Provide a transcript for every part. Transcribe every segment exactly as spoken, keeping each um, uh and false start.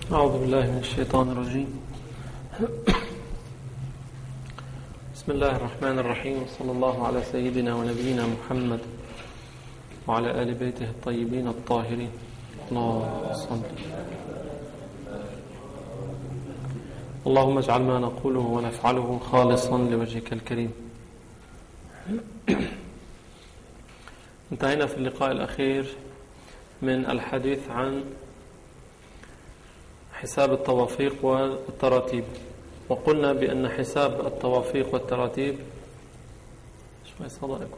أعوذ بالله من الشيطان الرجيم. بسم الله الرحمن الرحيم، صلى الله على سيدنا ونبينا محمد وعلى آل بيته الطيبين الطاهرين. اللهم صل. اللهم اجعل ما نقوله ونفعله خالصا لوجهك الكريم. انتهينا في اللقاء الأخير من الحديث عن حساب التوافيق والتراتيب، وقلنا بأن حساب التوافيق والتراتيب شوي صدقكم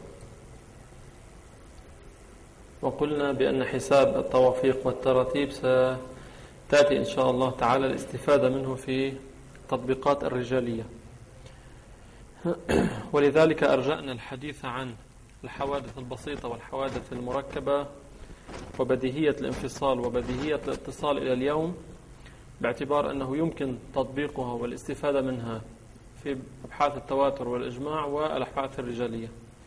وقلنا بأن حساب التوافيق والتراتيب ستأتي إن شاء الله تعالى الاستفادة منه في التطبيقات الرجالية، ولذلك أرجأنا الحديث عن الحوادث البسيطة والحوادث المركبة وبديهية الانفصال وبديهية الاتصال إلى اليوم، باعتبار أنه يمكن تطبيقها والاستفادة منها في أبحاث التواتر والإجماع والأبحاث الرجالية.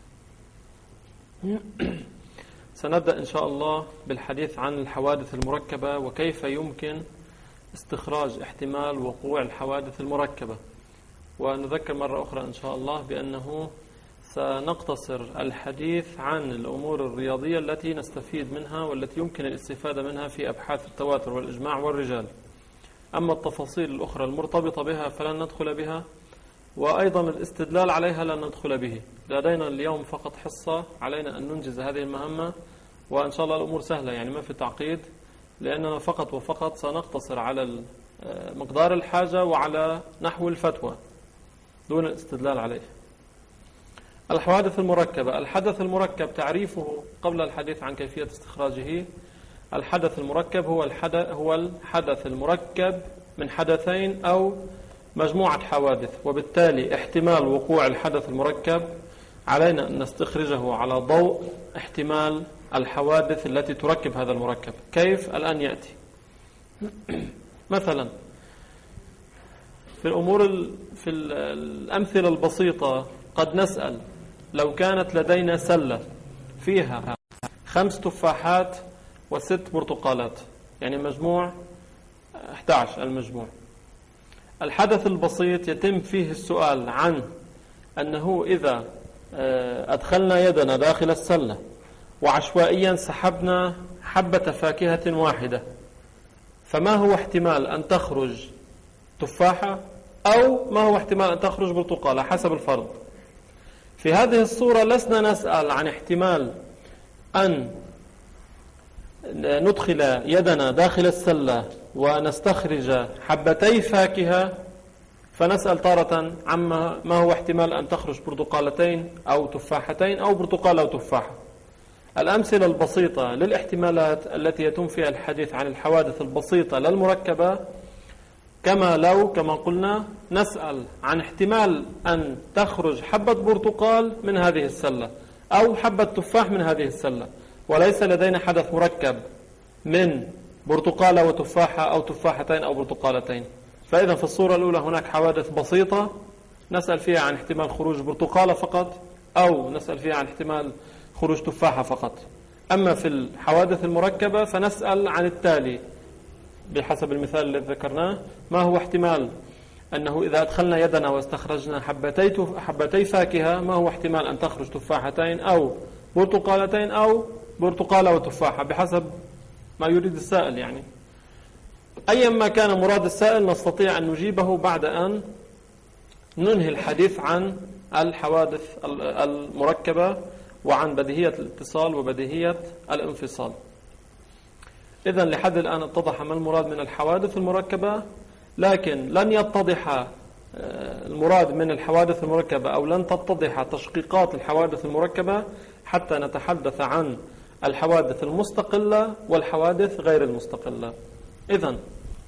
سنبدأ إن شاء الله بالحديث عن الحوادث المركبة وكيف يمكن استخراج احتمال وقوع الحوادث المركبة. ونذكر مرة أخرى إن شاء الله بأنه سنقتصر الحديث عن الأمور الرياضية التي نستفيد منها والتي يمكن الاستفادة منها في أبحاث التواتر والإجماع والرجال. أما التفاصيل الأخرى المرتبطة بها فلن ندخل بها، وأيضا الاستدلال عليها لن ندخل به. لدينا اليوم فقط حصة علينا أن ننجز هذه المهمة، وإن شاء الله الأمور سهلة، يعني ما في تعقيد، لأننا فقط وفقط سنقتصر على مقدار الحاجة وعلى نحو الفتوى دون الاستدلال عليه. الحوادث المركبة. الحدث المركب تعريفه قبل الحديث عن كيفية استخراجه: الحدث المركب هو الحدث هو الحدث المركب من حدثين أو مجموعة حوادث، وبالتالي احتمال وقوع الحدث المركب علينا أن نستخرجه على ضوء احتمال الحوادث التي تركب هذا المركب. كيف؟ الآن يأتي. مثلا في الأمور في الأمثلة البسيطة قد نسأل: لو كانت لدينا سلة فيها خمس تفاحات وست برتقالات، يعني مجموع أحد عشر المجموع. الحدث البسيط يتم فيه السؤال عن أنه إذا أدخلنا يدنا داخل السلة وعشوائيا سحبنا حبة فاكهة واحدة، فما هو احتمال أن تخرج تفاحة أو ما هو احتمال أن تخرج برتقالة حسب الفرض. في هذه الصورة لسنا نسأل عن احتمال أن ندخل يدنا داخل السلة ونستخرج حبتي فاكهة فنسأل تارة عما ما هو احتمال أن تخرج برتقالتين أو تفاحتين أو برتقالة أو تفاحة. الأمثلة البسيطة للاحتمالات التي يتم فيها الحديث عن الحوادث البسيطة للمركبة، كما لو كما قلنا نسأل عن احتمال أن تخرج حبة برتقال من هذه السلة أو حبة تفاح من هذه السلة، وليس لدينا حدث مركب من برتقالة وتفاحة أو تفاحتين أو برتقالتين. فإذا في الصورة الأولى هناك حوادث بسيطة نسأل فيها عن احتمال خروج برتقالة فقط، أو نسأل فيها عن احتمال خروج تفاحة فقط. أما في الحوادث المركبة فنسأل عن التالي بحسب المثال الذي ذكرناه: ما هو احتمال أنه إذا أدخلنا يدنا واستخرجنا حبتي حبتي فاكهة، ما هو احتمال أن تخرج تفاحتين أو برتقالتين أو برتقالة وتفاحة، بحسب ما يريد السائل. يعني أيا ما كان مراد السائل نستطيع أن نجيبه بعد أن ننهي الحديث عن الحوادث المركبة وعن بديهية الاتصال وبديهية الانفصال. إذن لحد الآن اتضح ما المراد من الحوادث المركبة، لكن لن يتضح المراد من الحوادث المركبة أو لن تتضح تشقيقات الحوادث المركبة حتى نتحدث عن الحوادث المستقلة والحوادث غير المستقلة. إذن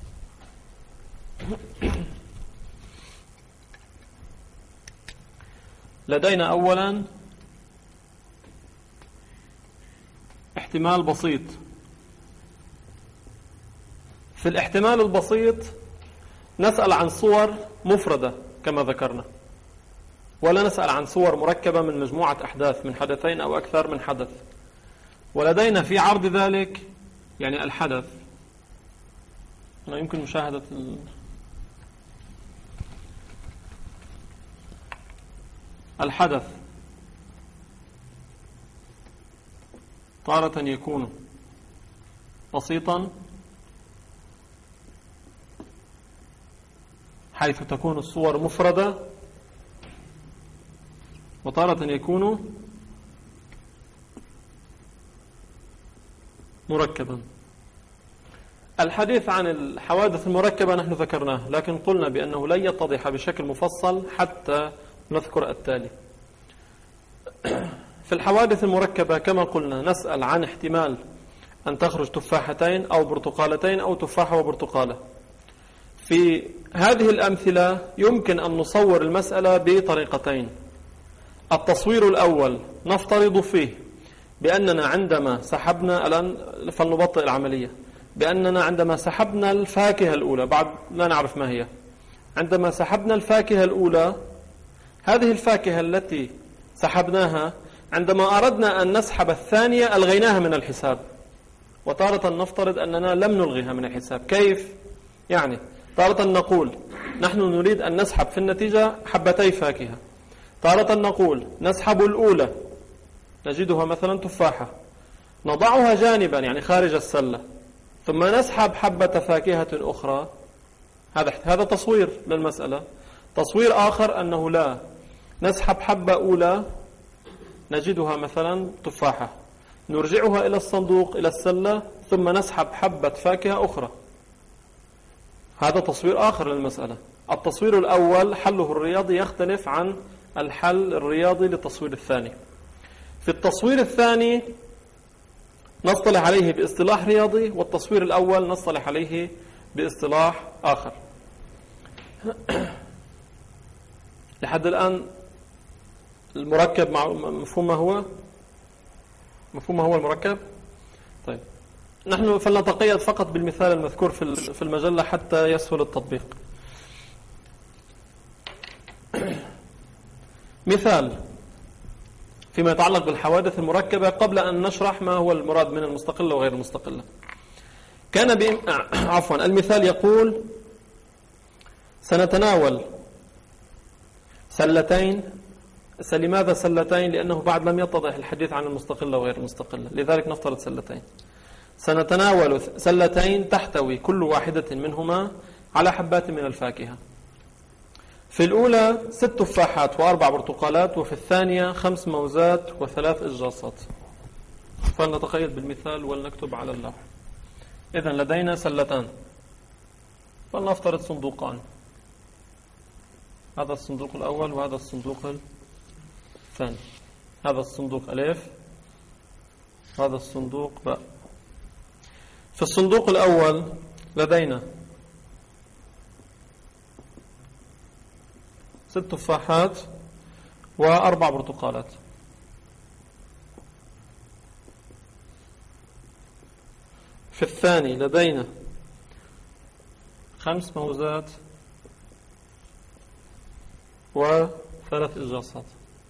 لدينا أولا احتمال بسيط. في الاحتمال البسيط نسأل عن صور مفردة كما ذكرنا، ولا نسأل عن صور مركبة من مجموعة أحداث من حدثين أو أكثر من حدث. ولدينا في عرض ذلك يعني الحدث هنا يمكن مشاهدة ال... الحدث تارة يكون بسيطا حيث تكون الصور مفردة، وتارة يكون مركبا. الحديث عن الحوادث المركبة نحن ذكرناه، لكن قلنا بأنه لن يتضح بشكل مفصل حتى نذكر التالي. في الحوادث المركبة كما قلنا نسأل عن احتمال أن تخرج تفاحتين أو برتقالتين أو تفاحة وبرتقالة. في هذه الأمثلة يمكن أن نصور المسألة بطريقتين. التصوير الأول نفترض فيه بأننا عندما سحبنا، الآن فلنبطئ العملية، بأننا عندما سحبنا الفاكهة الأولى، بعد لا نعرف ما هي، عندما سحبنا الفاكهة الأولى، هذه الفاكهة التي سحبناها عندما أردنا أن نسحب الثانية ألغيناها من الحساب. وتارة نفترض أننا لم نلغيها من الحساب. كيف؟ يعني تارة نقول نحن نريد أن نسحب في النتيجة حبتي فاكهة، تارة نقول نسحب الأولى نجدها مثلا تفاحة، نضعها جانبا يعني خارج السلة، ثم نسحب حبة فاكهة أخرى. هذا هذا تصوير للمسألة. تصوير آخر أنه لا، نسحب حبة أولى نجدها مثلا تفاحة، نرجعها إلى الصندوق إلى السلة، ثم نسحب حبة فاكهة أخرى. هذا تصوير آخر للمسألة. التصوير الأول حله الرياضي يختلف عن الحل الرياضي للتصوير الثاني. في التصوير الثاني نصطلح عليه باصطلاح رياضي، والتصوير الأول نصطلح عليه باصطلاح آخر. لحد الآن المركب مفهوم ما هو؟ مفهوم ما هو المركب؟ طيب نحن فلنتقيد فقط بالمثال المذكور في المجلة حتى يسهل التطبيق. مثال فيما يتعلق بالحوادث المركبة قبل أن نشرح ما هو المراد من المستقلة وغير المستقلة. كان بإم... عفوا المثال يقول سنتناول سلتين. لماذا سلتين؟ لأنه بعد لم يتضح الحديث عن المستقلة وغير المستقلة، لذلك نفترض سلتين. سنتناول سلتين تحتوي كل واحدة منهما على حبات من الفاكهة. في الأولى ست تفاحات وأربع برتقالات، وفي الثانية خمس موزات وثلاث إجاصات. فلنتقيد بالمثال ولنكتب على اللوح. إذن لدينا سلتان، فلنفترض صندوقان، هذا الصندوق الأول وهذا الصندوق الثاني. هذا الصندوق ألف وهذا الصندوق باء. في الصندوق الأول لدينا ست تفاحات وأربع برتقالات. في الثاني لدينا خمس موزات وثلاث إجاصات.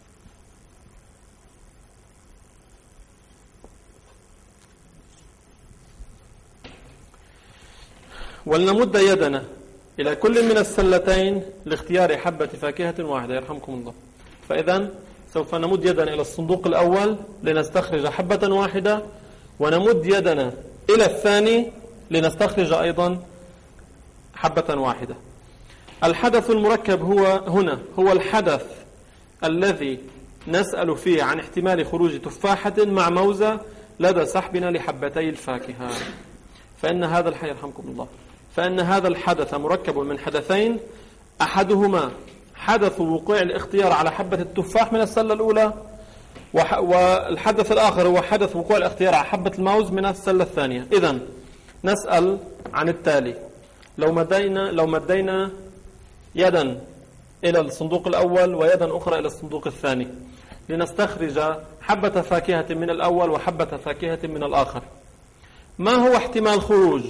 ولنمد يدنا إلى كل من السلتين لاختيار حبة فاكهة واحدة يرحمكم الله. فإذا سوف نمد يدنا إلى الصندوق الأول لنستخرج حبة واحدة، ونمد يدنا إلى الثاني لنستخرج أيضا حبة واحدة. الحدث المركب هو هنا هو الحدث الذي نسأل فيه عن احتمال خروج تفاحة مع موزة لدى سحبنا لحبتي الفاكهة. فإن هذا الحي يرحمكم الله فإن هذا الحدث مركب من حدثين، أحدهما حدث وقوع الاختيار على حبة التفاح من السلة الأولى، والحدث الآخر هو حدث وقوع الاختيار على حبة الموز من السلة الثانية. إذن نسأل عن التالي: لو مدينا لو مدينا يدا إلى الصندوق الأول ويدا أخرى إلى الصندوق الثاني لنستخرج حبة فاكهة من الأول وحبة فاكهة من الآخر، ما هو احتمال خروج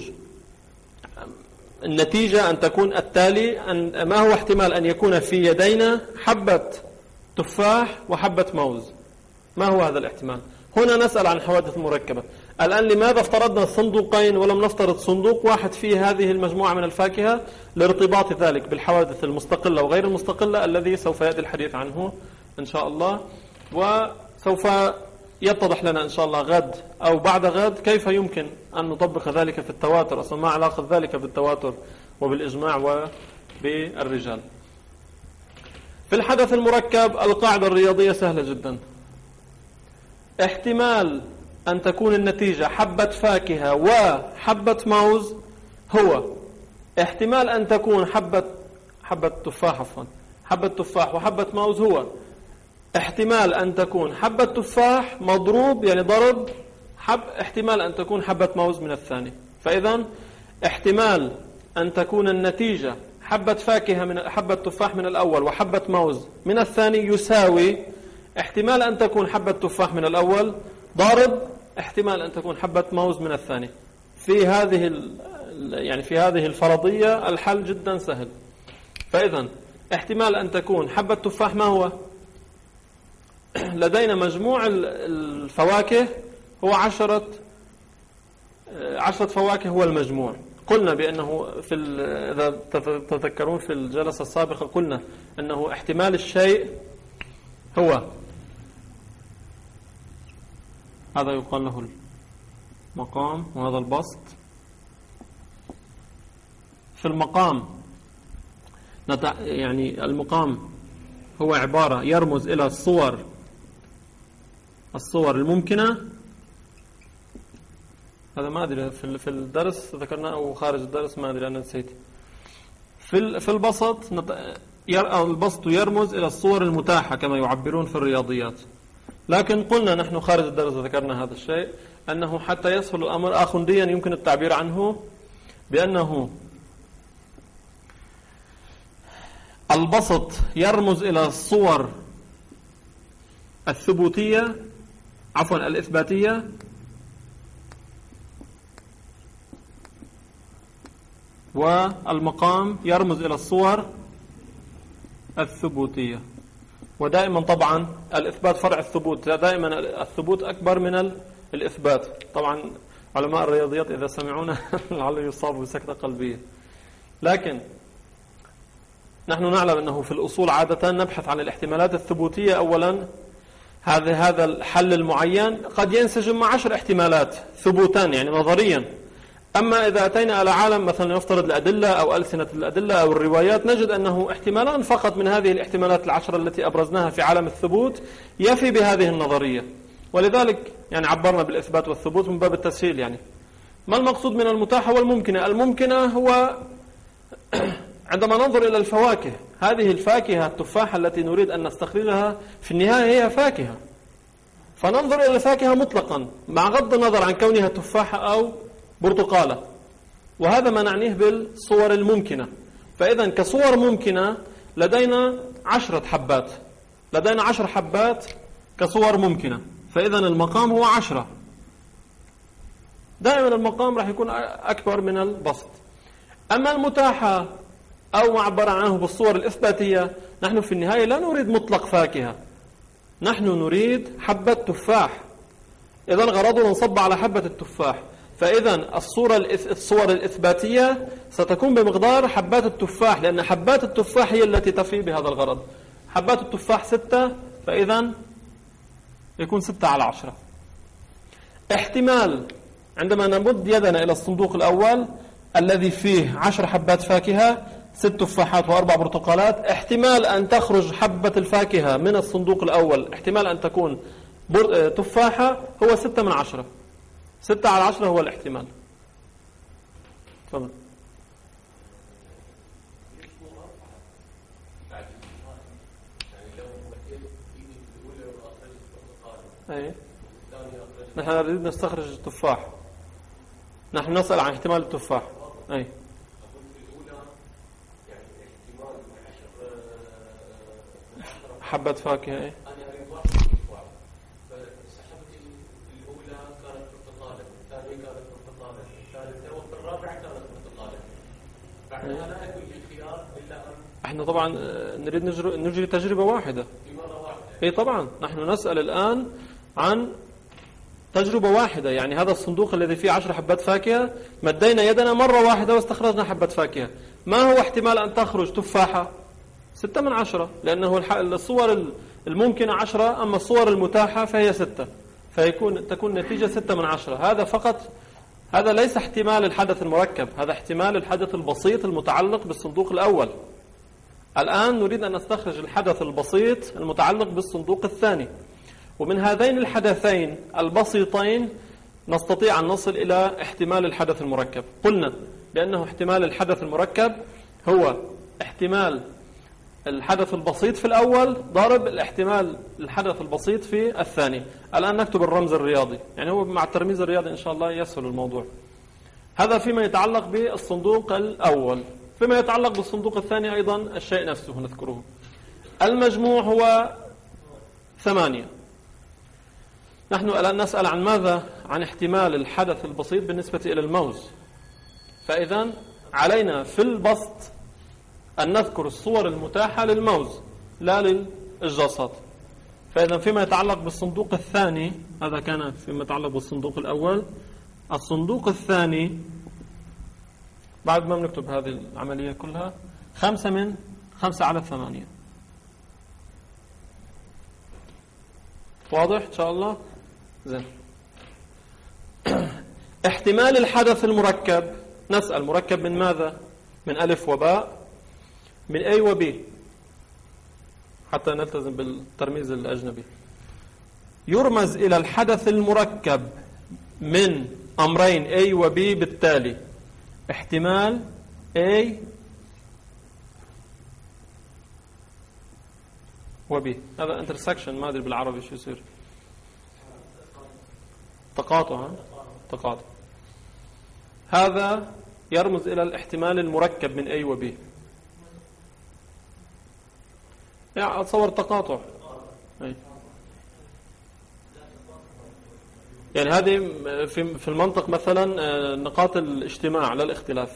النتيجة أن تكون التالي؟ أن ما هو احتمال أن يكون في يدينا حبة تفاح وحبة موز؟ ما هو هذا الاحتمال؟ هنا نسأل عن الحوادث المركبة. الآن لماذا افترضنا صندوقين ولم نفترض صندوق واحد فيه هذه المجموعة من الفاكهة؟ لارتباط ذلك بالحوادث المستقلة وغير المستقلة الذي سوف يأتي الحديث عنه إن شاء الله، وسوف يتضح لنا إن شاء الله غد أو بعد غد كيف يمكن أن نطبق ذلك في التواتر، أصلا ما علاقة ذلك بالتواتر وبالإجماع وبالرجال. في الحدث المركب القاعدة الرياضية سهلة جدا. احتمال أن تكون النتيجة حبة فاكهة وحبة موز هو احتمال أن تكون حبة حبة تفاح عفوا حبة تفاح وحبة موز هو احتمال أن تكون حبة تفاح مضروب يعني ضرب حب احتمال أن تكون حبة موز من الثاني. فإذا احتمال أن تكون النتيجة حبة فاكهة من حبة تفاح من الأول وحبة موز من الثاني يساوي احتمال أن تكون حبة تفاح من الأول ضارب احتمال أن تكون حبة موز من الثاني. في هذه يعني في هذه الفرضية الحل جدا سهل. فإذا احتمال أن تكون حبة تفاح ما هو؟ لدينا مجموع الفواكه هو عشرة عشرة فواكه هو المجموع. قلنا بأنه في إذا تذكرون في الجلسة السابقة قلنا أنه احتمال الشيء هو هذا يقال له المقام وهذا البسط. في المقام يعني المقام هو عبارة يرمز إلى الصور الصور الممكنة. هذا ما أدري في الدرس ذكرنا أو خارج الدرس ما أدري أنا نسيت. في في البسط البسط يرمز إلى الصور المتاحة كما يعبرون في الرياضيات. لكن قلنا نحن خارج الدرس ذكرنا هذا الشيء أنه حتى يسهل الأمر آخنديا يمكن التعبير عنه بأنه البسط يرمز إلى الصور الثبوتية عفوا الإثباتية والمقام يرمز إلى الصور الثبوتية. ودائما طبعا الإثبات فرع الثبوت، دائما الثبوت أكبر من الإثبات. طبعا علماء الرياضيات إذا سمعونا لعله يصابوا بسكتة قلبية. لكن نحن نعلم أنه في الأصول عادة نبحث عن الاحتمالات الثبوتية أولا. هذا هذا الحل المعين قد ينسجم مع عشر احتمالات ثبوتان يعني نظريا. أما إذا أتينا على عالم مثلا نفترض الأدلة أو ألسنة الأدلة أو الروايات نجد أنه احتمالان فقط من هذه الاحتمالات العشرة التي أبرزناها في عالم الثبوت يفي بهذه النظرية. ولذلك يعني عبرنا بالإثبات والثبوت من باب التسهيل. يعني ما المقصود من المتاحة والممكنة؟ الممكنة هو عندما ننظر إلى الفواكه، هذه الفاكهة التفاحة التي نريد أن نستخرجها في النهاية هي فاكهة، فننظر إلى الفاكهة مطلقا مع غض النظر عن كونها تفاحة أو برتقالة. وهذا ما نعنيه بالصور الممكنة. فإذا كصور ممكنة لدينا عشرة حبات، لدينا عشر حبات كصور ممكنة. فإذا المقام هو عشرة. دائما المقام راح يكون أكبر من البسط. أما المتاحة أو معبر عنه بالصور الإثباتية نحن في النهاية لا نريد مطلق فاكهة، نحن نريد حبة تفاح. إذا غرضنا نصب على حبة التفاح. فإذا الصورة الصور الإثباتية ستكون بمقدار حبات التفاح، لأن حبات التفاح هي التي تفي بهذا الغرض. حبات التفاح ستة، فإذا يكون ستة على عشرة. احتمال عندما نمد يدنا إلى الصندوق الأول الذي فيه عشر حبات فاكهة، ست تفاحات وأربع برتقالات، احتمال أن تخرج حبة الفاكهة من الصندوق الأول، احتمال أن تكون تفاحة هو ستة من عشرة. ستة على عشرة هو الاحتمال. تفضل. أي نحن نريد نستخرج التفاح، نحن نسأل عن احتمال التفاح. أي حبة فاكهة. أي احنا طبعا نريد نجري, نجري تجربة واحدة. اي طبعا نحن نسأل الآن عن تجربة واحدة، يعني هذا الصندوق الذي فيه عشر حبات فاكهة مدينا يدنا مرة واحدة واستخرجنا حبة فاكهة، ما هو احتمال أن تخرج تفاحة؟ ستة من عشرة، لأنه الصور الممكنة عشرة، أما الصور المتاحة فهي ستة، فيكون تكون نتيجة ستة من عشرة. هذا فقط، هذا ليس احتمال الحدث المركب، هذا احتمال الحدث البسيط المتعلق بالصندوق الأول. الآن نريد أن نستخرج الحدث البسيط المتعلق بالصندوق الثاني، ومن هذين الحدثين البسيطين نستطيع أن نصل إلى احتمال الحدث المركب. قلنا بأنه احتمال الحدث المركب هو احتمال الحدث البسيط في الأول ضرب الاحتمال الحدث البسيط في الثاني. الآن نكتب الرمز الرياضي، يعني هو مع الترميز الرياضي إن شاء الله يسهل الموضوع. هذا فيما يتعلق بالصندوق الأول. فيما يتعلق بالصندوق الثاني أيضا الشيء نفسه نذكره. المجموع هو ثمانية. نحن الآن نسأل عن ماذا؟ عن احتمال الحدث البسيط بالنسبة إلى الموز. فإذا علينا في البسط أن نذكر الصور المتاحة للموز لا للجاصات. فإذا فيما يتعلق بالصندوق الثاني، هذا كان فيما يتعلق بالصندوق الأول. الصندوق الثاني بعد ما بنكتب هذه العملية كلها، خمسة من خمسة على ثمانية. واضح إن شاء الله؟ زين. احتمال الحدث المركب، نسأل مركب من ماذا؟ من ألف وباء، من A و B، حتى نلتزم بالترميز الأجنبي. يرمز إلى الحدث المركب من أمرين A و B بالتالي: احتمال A و B. هذا intersection، ما أدري بالعربي شو يصير، تقاطع. تقاطع. هذا يرمز إلى الاحتمال المركب من A و B. يعني أتصور تقاطع. يعني هذه في المنطق مثلا نقاط الاجتماع لا الاختلاف.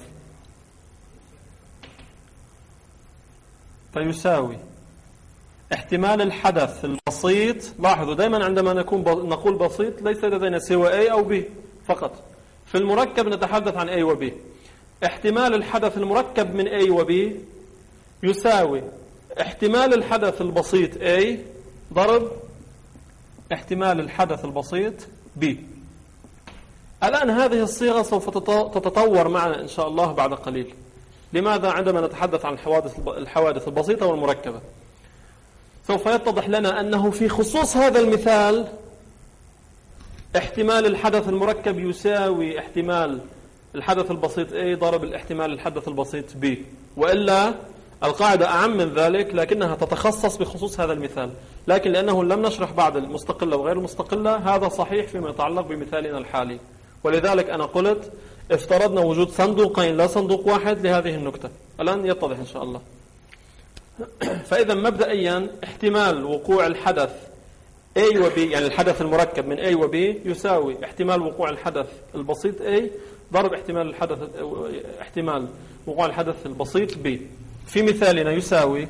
فيساوي احتمال الحدث البسيط. لاحظوا دائما عندما نكون نقول بسيط ليس لدينا سوى A أو B فقط. في المركب نتحدث عن A و B. احتمال الحدث المركب من A و B يساوي احتمال الحدث البسيط A ضرب احتمال الحدث البسيط B. الآن هذه الصيغة سوف تتطور معنا إن شاء الله بعد قليل. لماذا؟ عندما نتحدث عن الحوادث الحوادث البسيطة والمركبة سوف يتضح لنا أنه في خصوص هذا المثال احتمال الحدث المركب يساوي احتمال الحدث البسيط A ضرب الاحتمال الحدث البسيط B. وإلا القاعدة أعم من ذلك، لكنها تتخصص بخصوص هذا المثال. لكن لأنه لم نشرح بعد المستقلة وغير المستقلة، هذا صحيح فيما يتعلق بمثالنا الحالي. ولذلك أنا قلت افترضنا وجود صندوقين لا صندوق واحد لهذه النكتة. الآن يتضح إن شاء الله. فإذا مبدئيا احتمال وقوع الحدث A و B، يعني الحدث المركب من A و B يساوي احتمال وقوع الحدث البسيط A ضرب احتمال الحدث احتمال وقوع الحدث البسيط B. في مثالنا يساوي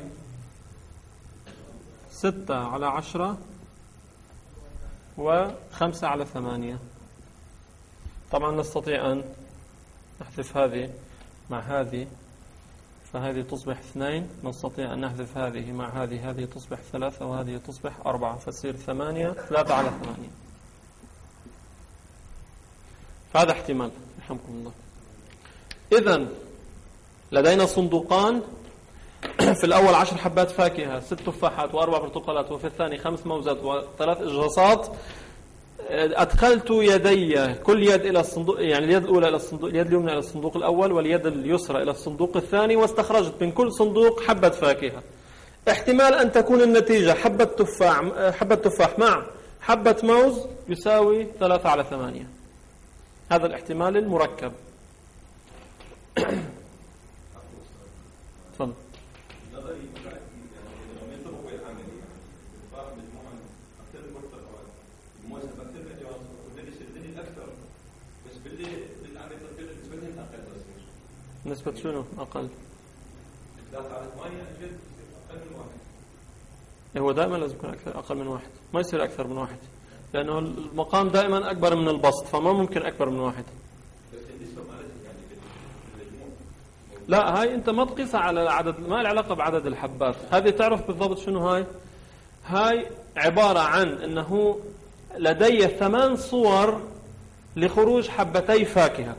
ستة على عشرة وخمسة على ثمانية. طبعا نستطيع أن نحذف هذه مع هذه، فهذه تصبح اثنين. نستطيع أن نحذف هذه مع هذه، هذه تصبح ثلاثة وهذه تصبح أربعة، فتصير ثمانية. ثلاثة على ثمانية. فهذا احتمال. رحمكم الله. إذن لدينا صندوقان، في الأول عشر حبات فاكهة، ست تفاحات وأربع برتقالات، وفي الثاني خمس موزات وثلاث إجراصات. أدخلت يدي كل يد إلى الصندوق، يعني اليد الأولى إلى الصندوق، اليد اليمنى إلى الصندوق الأول واليد اليسرى إلى الصندوق الثاني، واستخرجت من كل صندوق حبة فاكهة. احتمال أن تكون النتيجة حبة تفاح حبة تفاح مع حبة موز يساوي ثلاثة على ثمانية. هذا الاحتمال المركب. تفضل. نسبة شنو أقل؟ هو دائما لازم يكون أكثر أقل من واحد، ما يصير أكثر من واحد. لأنه المقام دائما أكبر من البسط، فما ممكن أكبر من واحد. لا، هاي أنت ما تقيسها على عدد، ما العلاقة بعدد الحبات. هذه تعرف بالضبط شنو هاي؟ هاي عبارة عن أنه لدي ثمان صور لخروج حبتي فاكهة.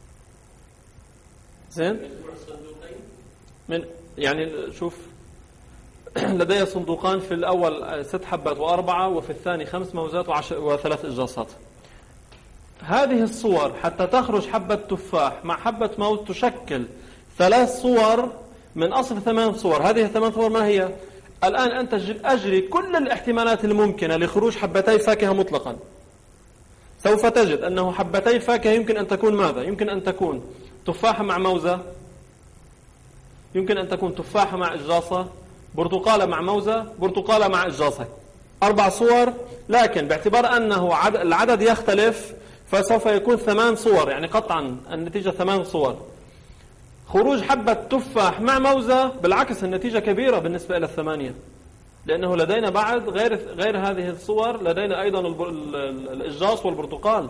زين؟ من يعني شوف، لدي صندوقان، في الأول ست حبات وأربعة، وفي الثاني خمس موزات وعشر وثلاث إجاصات. هذه الصور حتى تخرج حبة تفاح مع حبة موز تشكل ثلاث صور من أصل ثمان صور. هذه الثمان صور ما هي؟ الآن أنت أجري كل الاحتمالات الممكنة لخروج حبتي فاكهة مطلقا. سوف تجد أنه حبتي فاكهة يمكن أن تكون ماذا؟ يمكن أن تكون تفاحة مع موزة، يمكن أن تكون تفاحة مع إجاصة، برتقالة مع موزة، برتقالة مع إجاصة. أربع صور، لكن باعتبار أنه عدد العدد يختلف فسوف يكون ثمان صور، يعني قطعا النتيجة ثمان صور. خروج حبة تفاح مع موزة بالعكس النتيجة كبيرة بالنسبة إلى الثمانية، لأنه لدينا بعد غير غير هذه الصور لدينا أيضا الإجاص والبرتقال.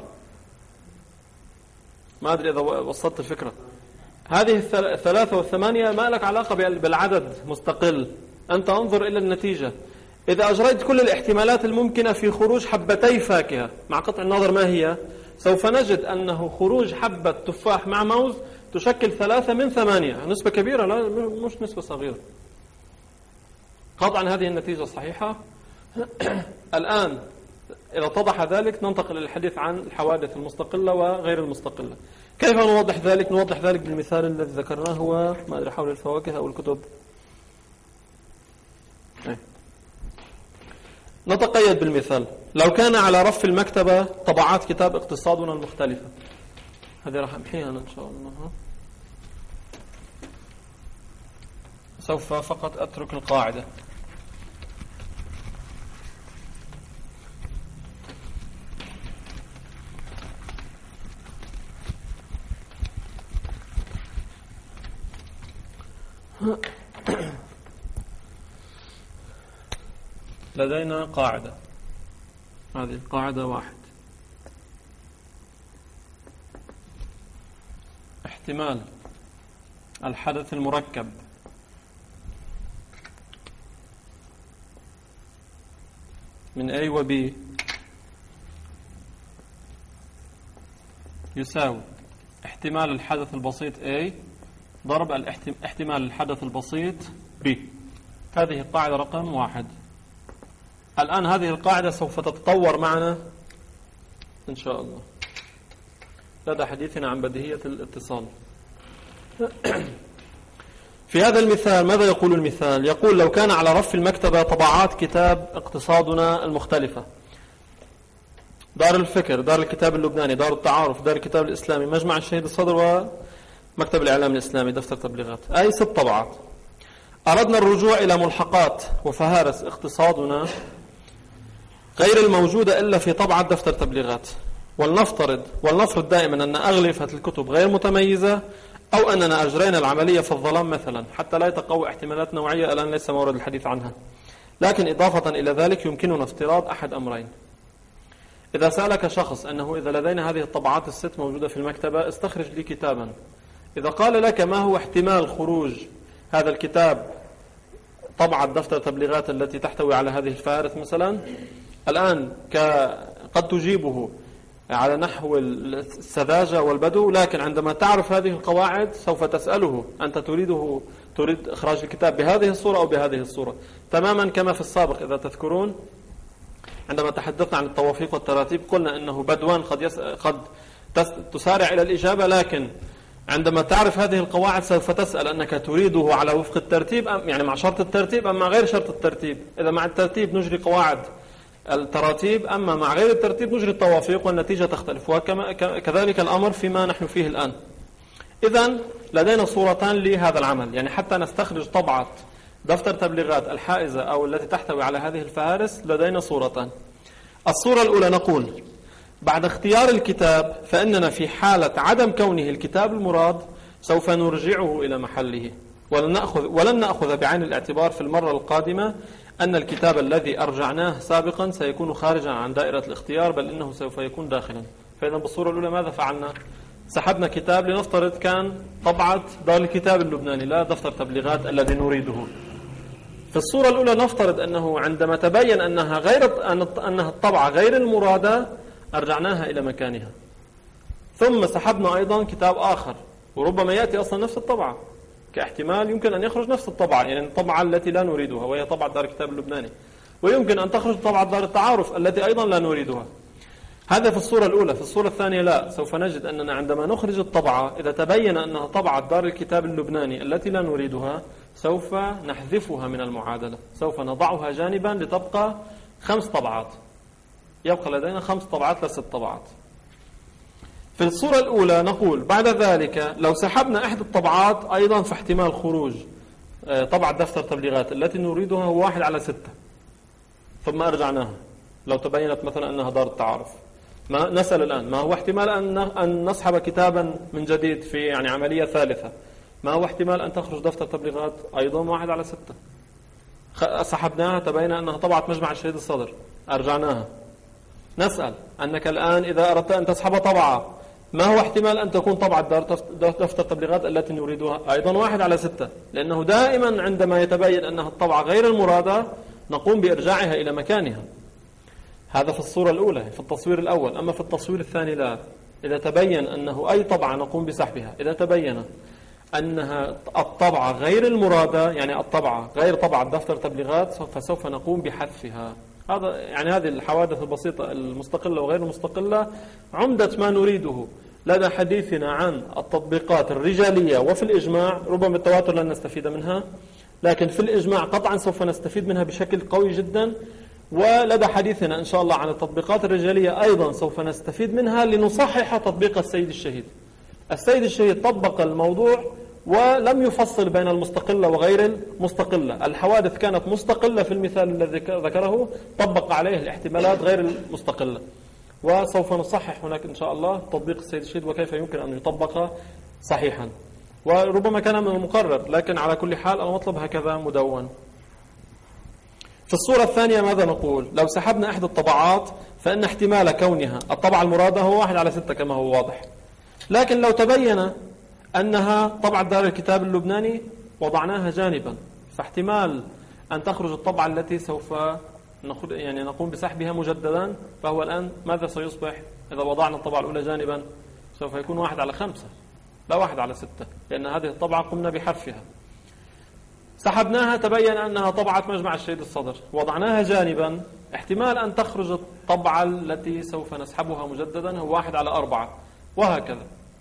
ما أدري إذا وصلت الفكرة. هذه الثلاثة والثمانية ما لك علاقة بالعدد مستقل، أنت انظر إلى النتيجة. إذا أجريت كل الاحتمالات الممكنة في خروج حبتي فاكهة مع قطع النظر ما هي، سوف نجد أنه خروج حبة تفاح مع موز تشكل ثلاثة من ثمانية، نسبة كبيرة، لا مش نسبة صغيرة. قطعا هذه النتيجة صحيحة. الآن إذا اتضح ذلك ننتقل للحديث عن الحوادث المستقلة وغير المستقلة. كيف نوضح ذلك؟ نوضح ذلك بالمثال الذي ذكرناه، هو ما أدري حول الفواكه أو الكتب. نتقيد بالمثال. لو كان على رف المكتبة طبعات كتاب اقتصادنا المختلفة، هذه راح أمحيها أنا إن شاء الله. سوف فقط أترك القاعدة. لدينا قاعدة، هذه القاعدة واحد: احتمال الحدث المركب من A و B يساوي احتمال الحدث البسيط A ضرب احتمال الحدث البسيط B. هذه القاعدة رقم واحد. الآن هذه القاعدة سوف تتطور معنا إن شاء الله لدى حديثنا عن بديهية الاتصال. في هذا المثال ماذا يقول المثال؟ يقول لو كان على رف المكتبة طبعات كتاب اقتصادنا المختلفة، دار الفكر، دار الكتاب اللبناني، دار التعارف، دار الكتاب الإسلامي، مجمع الشهيد الصدر، ومكتب الإعلام الإسلامي، دفتر تبليغات، أي ست طبعات. أردنا الرجوع إلى ملحقات وفهارس اقتصادنا غير الموجودة إلا في طبعة دفتر تبليغات، ولنفترض ولنفرض دائما أن أغلفة الكتب غير متميزة، أو أننا أجرينا العملية في الظلام مثلا، حتى لا يتقوى احتمالات نوعية الآن ليس مورد الحديث عنها. لكن إضافة إلى ذلك يمكننا افتراض أحد أمرين. إذا سألك شخص أنه إذا لدينا هذه الطبعات الست موجودة في المكتبة استخرج لي كتابا، إذا قال لك ما هو احتمال خروج هذا الكتاب طبعة دفتر تبليغات التي تحتوي على هذه الفهارس مثلا، الآن قد تجيبه على نحو السذاجة والبدو، لكن عندما تعرف هذه القواعد سوف تسأله أنت تريده تريد إخراج الكتاب بهذه الصورة أو بهذه الصورة، تماما كما في السابق. إذا تذكرون عندما تحدثنا عن التوافيق والتراتيب قلنا أنه بدوان قد يس... قد تس... تسارع إلى الإجابة، لكن عندما تعرف هذه القواعد سوف تسأل أنك تريده على وفق الترتيب أم يعني مع شرط الترتيب أم مع غير شرط الترتيب. إذا مع الترتيب نجري قواعد التراتيب، أما مع غير الترتيب نجري التوافيق والنتيجة تختلف، وكذلك الأمر فيما نحن فيه الآن. إذن لدينا صورتان لهذا العمل، يعني حتى نستخرج طبعة دفتر تبليغات الحائزة أو التي تحتوي على هذه الفهارس لدينا صورتان. الصورة الأولى نقول بعد اختيار الكتاب فإننا في حالة عدم كونه الكتاب المراد سوف نرجعه إلى محله. ولن نأخذ, ولن نأخذ بعين الاعتبار في المرة القادمة أن الكتاب الذي أرجعناه سابقا سيكون خارجا عن دائرة الاختيار، بل إنه سوف يكون داخلا. فإذا بالصورة الأولى ماذا فعلنا؟ سحبنا كتاب لنفترض كان طبعة دار الكتاب اللبناني لا دفتر تبليغات الذي نريده. في الصورة الأولى نفترض أنه عندما تبين أنها غير أنها الطبعة غير المرادة أرجعناها إلى مكانها، ثم سحبنا أيضا كتاب آخر وربما يأتي أصلا نفس الطبعة، كاحتمال يمكن أن يخرج نفس الطبعة، يعني الطبعة التي لا نريدها وهي طبعة دار الكتاب اللبناني، ويمكن أن تخرج طبعة دار التعارف التي أيضا لا نريدها. هذا في الصورة الأولى. في الصورة الثانية لا، سوف نجد أننا عندما نخرج الطبعة إذا تبين أنها طبعة دار الكتاب اللبناني التي لا نريدها سوف نحذفها من المعادلة، سوف نضعها جانبا لتبقى خمس طبعات، يبقى لدينا خمس طبعات لا ست طبعات. في الصورة الأولى نقول بعد ذلك لو سحبنا إحدى الطبعات أيضا فاحتمال خروج طبعة دفتر تبليغات التي نريدها هو واحد على ستة، ثم أرجعناها لو تبينت مثلا أنها دار التعارف. ما نسأل الآن ما هو احتمال أن نسحب كتابا من جديد في يعني عملية ثالثة؟ ما هو احتمال أن تخرج دفتر تبليغات أيضا واحد على ستة؟ سحبناها تبين أنها طبعة مجمع الشهيد الصدر، أرجعناها. نسأل أنك الآن إذا أردت أن تسحب طبعة ما هو احتمال أن تكون طبعة دفتر تبليغات التي نريدها؟ أيضا واحد على ستة، لأنه دائما عندما يتبين أنها الطبعة غير المرادة نقوم بإرجاعها إلى مكانها. هذا في الصورة الأولى في التصوير الأول. أما في التصوير الثاني لا، إذا تبين أنه أي طبعة نقوم بسحبها، إذا تبين أنها الطبعة غير المرادة يعني الطبعة غير طبعة دفتر تبليغات فسوف نقوم بحذفها. هذا يعني هذه الحوادث البسيطة المستقلة وغير المستقلة عمدة ما نريده لدى حديثنا عن التطبيقات الرجالية. وفي الإجماع ربما التواتر لن نستفيد منها، لكن في الإجماع قطعا سوف نستفيد منها بشكل قوي جدا. ولدى حديثنا إن شاء الله عن التطبيقات الرجالية أيضا سوف نستفيد منها لنصحح تطبيق السيد الشهيد. السيد الشهيد طبق الموضوع ولم يفصل بين المستقلة وغير المستقلة. الحوادث كانت مستقلة في المثال الذي ذكره، طبق عليه الاحتمالات غير المستقلة. وسوف نصحح هناك إن شاء الله تطبيق السيد الشهيد وكيف يمكن أن يطبق صحيحا. وربما كان من المقرر، لكن على كل حال المطلب هكذا مدون. في الصورة الثانية ماذا نقول؟ لو سحبنا إحدى الطبعات فإن احتمال كونها الطبعة المرادة هو واحد على ستة كما هو واضح. لكن لو تبين أنها طبعة دار الكتاب اللبناني وضعناها جانبا، فاحتمال أن تخرج الطبعة التي سوف يعني نقوم بسحبها مجددا، فهو الآن ماذا سيصبح إذا وضعنا الطبعة الأولى جانبا؟ سوف يكون واحد على خمسة لا واحد على ستة، لأن هذه الطبعة قمنا بحذفها. سحبناها تبين أنها طبعة مجمع الشهيد الصدر، وضعناها جانبا، احتمال أن تخرج الطبعة التي سوف نسحبها مجددا هو واحد على أربعة، وهكذا.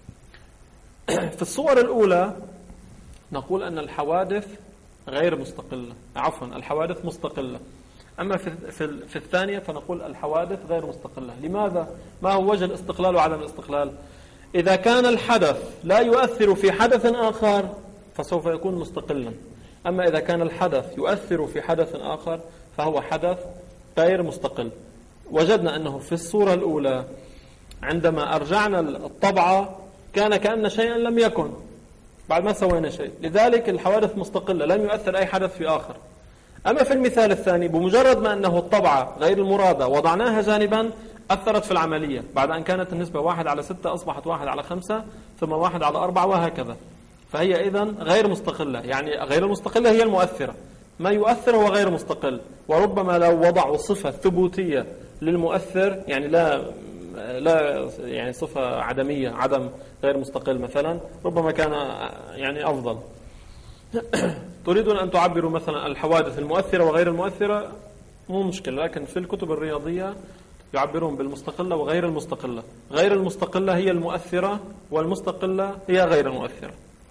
في الصور الأولى نقول أن الحوادث غير مستقلة، عفوا الحوادث مستقلة. أما في في في الثانية فنقول الحوادث غير مستقلة. لماذا؟ ما هو وجه الاستقلال وعدم الاستقلال؟ إذا كان الحدث لا يؤثر في حدث آخر فسوف يكون مستقلا، أما إذا كان الحدث يؤثر في حدث آخر فهو حدث غير مستقل. وجدنا أنه في الصورة الأولى عندما أرجعنا الطبعة كان كأن شيئا لم يكن بعد ما سوينا شيء، لذلك الحوادث مستقلة لم يؤثر أي حدث في آخر. أما في المثال الثاني بمجرد ما أنه الطبعة غير المرادة وضعناها جانبا أثرت في العملية، بعد أن كانت النسبة واحد على ستة أصبحت واحد على خمسة ثم واحد على أربعة وهكذا. فهي إذن غير مستقلة، يعني غير المستقلة هي المؤثرة، ما يؤثر هو غير مستقل. وربما لو وضعوا صفة ثبوتية للمؤثر، يعني لا لا يعني صفة عدمية عدم غير مستقل مثلا، ربما كان يعني أفضل. تريدون أن تعبروا مثلا الحوادث المؤثرة وغير المؤثرة مو مشكلة، لكن في الكتب الرياضية يعبرون بالمستقلة وغير المستقلة. غير المستقلة هي المؤثرة والمستقلة هي غير المؤثرة.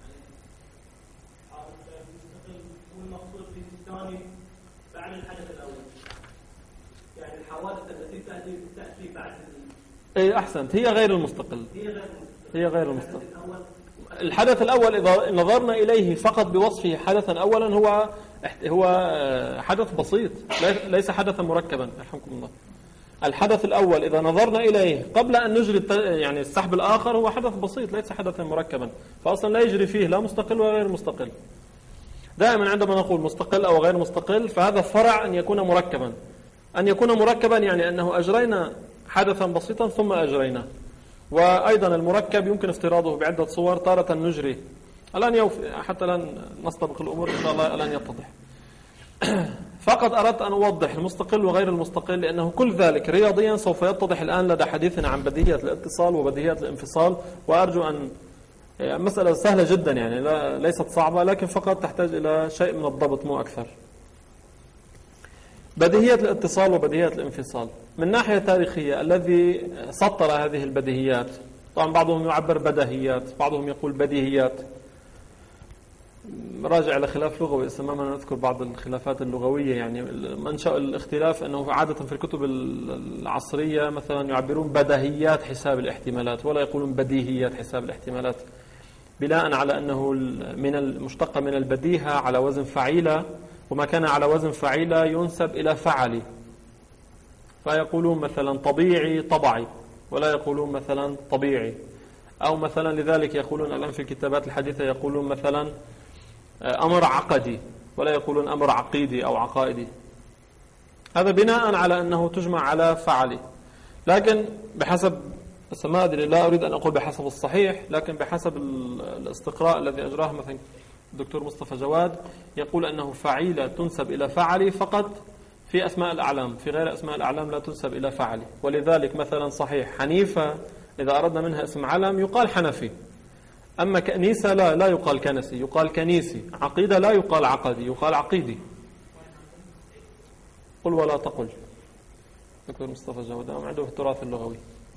اي احسنت، هي غير المستقل، هي غير المستقل. الحدث الاول اذا نظرنا اليه فقط بوصفه حدثا اولا هو هو حدث بسيط ليس حدثا مركبا. يرحمكم الله. الحدث الاول اذا نظرنا اليه قبل ان نجري يعني السحب الاخر هو حدث بسيط ليس حدثا مركبا، فاصلا لا يجري فيه لا مستقل ولا غير مستقل. دائما عندما نقول مستقل أو غير مستقل فهذا فرع أن يكون مركبا. أن يكون مركبا يعني أنه أجرينا حدثا بسيطا ثم أجرينا. وأيضا المركب يمكن افتراضه بعدة صور. تارة نجري الآن يوف... حتى الآن نستبق الأمور إن شاء الله الآن يتضح. فقط أردت أن أوضح المستقل وغير المستقل لأنه كل ذلك رياضيا سوف يتضح الآن لدى حديثنا عن بديهية الاتصال وبديهية الانفصال. وأرجو أن مسألة سهلة جدا يعني لا ليست صعبة لكن فقط تحتاج إلى شيء من الضبط مو أكثر. بديهية الاتصال وبديهية الانفصال من ناحية تاريخية الذي سطر هذه البديهيات طبعا بعضهم يعبر بدهيات بعضهم يقول بديهيات. راجع إلى خلاف لغوي استماما نذكر بعض الخلافات اللغوية يعني منشأ الاختلاف أنه عادة في الكتب العصرية مثلا يعبرون بدهيات حساب الاحتمالات ولا يقولون بديهيات حساب الاحتمالات بناء على أنه من المشتقة من البديهة على وزن فعيلة وما كان على وزن فعيلة ينسب إلى فعلي فيقولون مثلا طبيعي طبعي ولا يقولون مثلا طبيعي. أو مثلا لذلك يقولون الآن في الكتابات الحديثة يقولون مثلا أمر عقدي ولا يقولون أمر عقيدي أو عقائدي. هذا بناء على أنه تجمع على فعلي. لكن بحسب ما أدري لا أريد أن أقول بحسب الصحيح لكن بحسب الاستقراء الذي أجراه مثلا الدكتور مصطفى جواد يقول أنه فعيلة تنسب إلى فعلي فقط في أسماء الأعلام في غير أسماء الأعلام لا تنسب إلى فعلي. ولذلك مثلا صحيح حنيفة إذا أردنا منها اسم علم يقال حنفي. أما كنيسة لا لا يقال كنسي يقال كنيسي. عقيدة لا يقال عقدي يقال عقيدي. قل ولا تقل دكتور مصطفى جواد عنده في التراث اللغوي.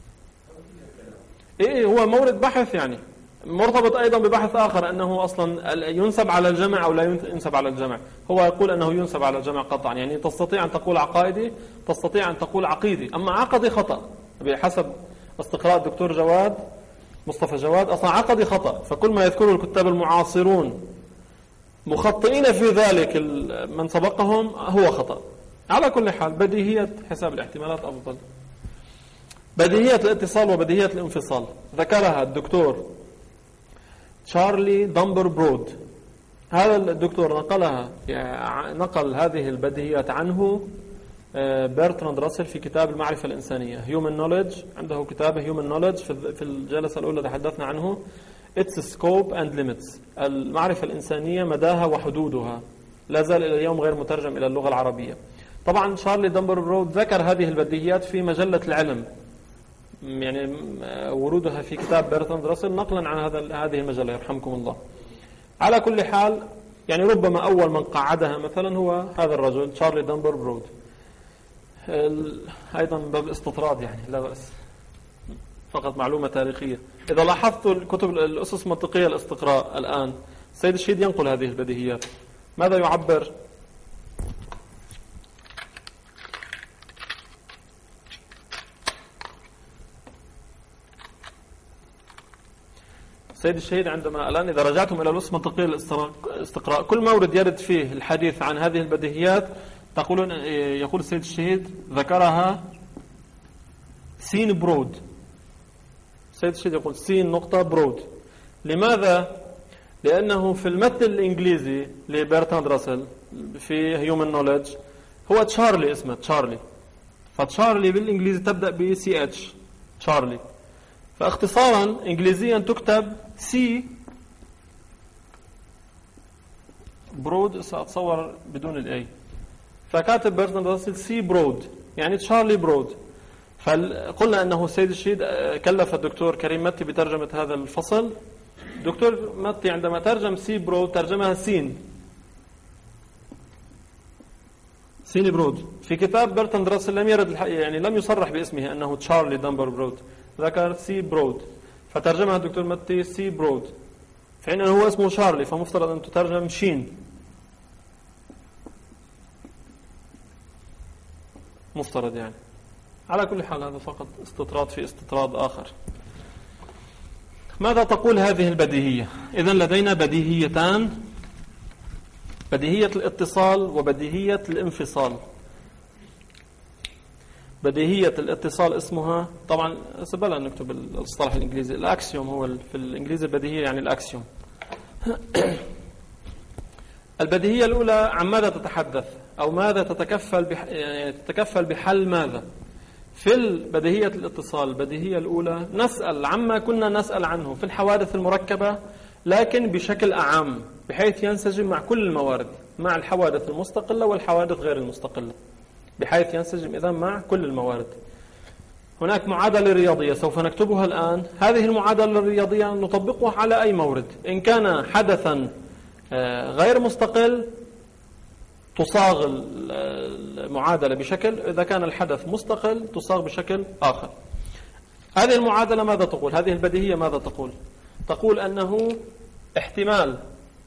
إيه هو مورد بحث يعني مرتبط أيضا ببحث آخر أنه أصلا ينسب على الجمع أو لا ينسب على الجمع. هو يقول أنه ينسب على الجمع قطعا يعني تستطيع أن تقول عقائدي تستطيع أن تقول عقيدي. أما عقدي خطأ بحسب استقراء الدكتور جواد مصطفى جواد أصلا عقدي خطأ. فكل ما يذكره الكتاب المعاصرون مخطئين في ذلك من سبقهم هو خطأ. على كل حال بديهية حساب الاحتمالات أفضل. بديهية الاتصال وبديهية الانفصال ذكرها الدكتور تشارلي دامبر برود. هذا الدكتور نقلها يعني نقل هذه البديهيات عنه برتراند راسل في كتاب المعرفة الإنسانية Human Knowledge. عنده كتاب Human Knowledge في الجلسة الأولى تحدثنا عنه Its Scope and Limits المعرفة الإنسانية مداها وحدودها لا زال إلى اليوم غير مترجم إلى اللغة العربية. طبعا تشارلي دامبر برود ذكر هذه البديهيات في مجلة العلم يعني ورودها في كتاب برتراند راسل نقلا عن هذا هذه المجلة يرحمكم الله. على كل حال يعني ربما أول من قعدها مثلا هو هذا الرجل تشارلي دامبر برود. أيضا باب الاستطراد يعني لا بأس فقط معلومة تاريخية. إذا لاحظت الكتب الأسس المنطقية الاستقراء الآن سيد الشهيد ينقل هذه البديهيات. ماذا يعبر؟ سيد الشهيد عندما الآن إذا رجعتم إلى الأسس المنطقية الاستقراء كل مورد يرد فيه الحديث عن هذه البديهيات تقولون يقول السيد الشهيد ذكرها سين برود. السيد الشهيد يقول سين نقطة برود. لماذا؟ لأنه في المتن الإنجليزي لبرتراند راسل في هيومن نوليدج هو تشارلي اسمه تشارلي فتشارلي بالإنجليزي تبدأ ب سي اتش تشارلي فاختصارا إنجليزيا تكتب سي برود سأتصور بدون الأي فكاتب برتراند راسل سي برود يعني تشارلي برود. فقلنا أنه سيد الشهيد كلف الدكتور كريم متي بترجمة هذا الفصل. دكتور متي عندما ترجم سي برود ترجمها سين سين برود. في كتاب برتراند راسل لم يرد يعني لم يصرح باسمه أنه تشارلي دامبر برود ذكر سي برود فترجمها الدكتور متي سي برود في حين أنه هو اسمه شارلي فمفترض أن تترجم شين مفترض يعني. على كل حال هذا فقط استطراد في استطراد آخر. ماذا تقول هذه البديهية؟ إذن لدينا بديهيتان بديهية الاتصال وبديهية الانفصال. بديهية الاتصال اسمها طبعا سبلا نكتب الاصطلاح الإنجليزي الأكسيوم هو في الإنجليزي البديهية يعني الأكسيوم. البديهية الأولى عن ماذا تتحدث أو ماذا تتكفل بح... يعني تتكفل بحل ماذا؟ في البديهية الاتصال البديهية الأولى نسأل عما كنا نسأل عنه في الحوادث المركبة، لكن بشكل أعم بحيث ينسجم مع كل الموارد، مع الحوادث المستقلة والحوادث غير المستقلة، بحيث ينسجم إذن مع كل الموارد. هناك معادلة رياضية سوف نكتبها الآن. هذه المعادلة الرياضية نطبقها على أي مورد. إن كان حدثا غير مستقل تصاغ المعادلة بشكل، إذا كان الحدث مستقل تصاغ بشكل آخر. هذه المعادلة ماذا تقول؟ هذه البديهية ماذا تقول؟ تقول أنه احتمال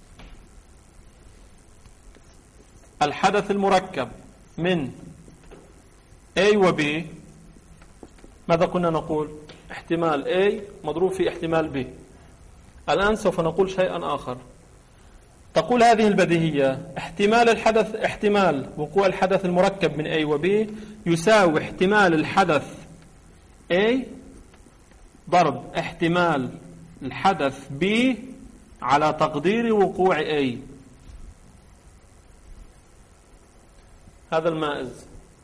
الحدث المركب من A و B، ماذا كنا نقول؟ احتمال A مضروب في احتمال B. الآن سوف نقول شيئا آخر. تقول هذه البديهية احتمال الحدث احتمال وقوع الحدث المركب من A و B يساوي احتمال الحدث A ضرب احتمال الحدث B على تقدير وقوع A. هذا المائز.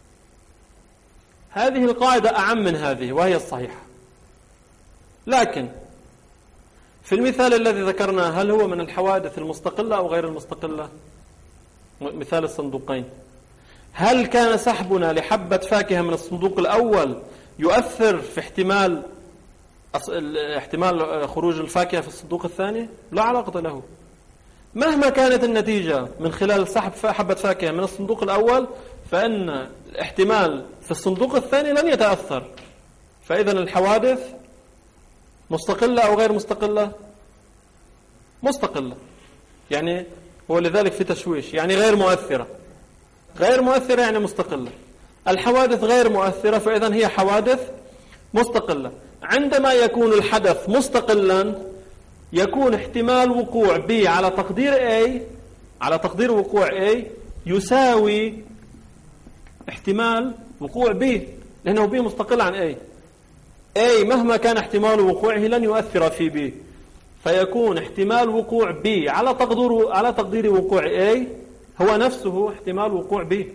هذه القاعدة أعم من هذه وهي الصحيحة، لكن في المثال الذي ذكرناه هل هو من الحوادث المستقلة أو غير المستقلة؟ مثال الصندوقين، هل كان سحبنا لحبة فاكهة من الصندوق الأول يؤثر في احتمال احتمال خروج الفاكهة في الصندوق الثاني؟ لا علاقة له. مهما كانت النتيجة من خلال سحب حبة فاكهة من الصندوق الأول، فإن الاحتمال في الصندوق الثاني لن يتأثر. فإذا الحوادث مستقلة أو غير مستقلة؟ مستقلة. يعني هو لذلك في تشويش، يعني غير مؤثرة. غير مؤثرة يعني مستقلة. الحوادث غير مؤثرة، فإذا هي حوادث مستقلة. عندما يكون الحدث مستقلا يكون احتمال وقوع B على تقدير A على تقدير وقوع A يساوي احتمال وقوع B، لأنه B مستقل عن A. A مهما كان احتمال وقوعه لن يؤثر في B، فيكون احتمال وقوع B على تقدير على تقدير وقوع A هو نفسه احتمال وقوع B.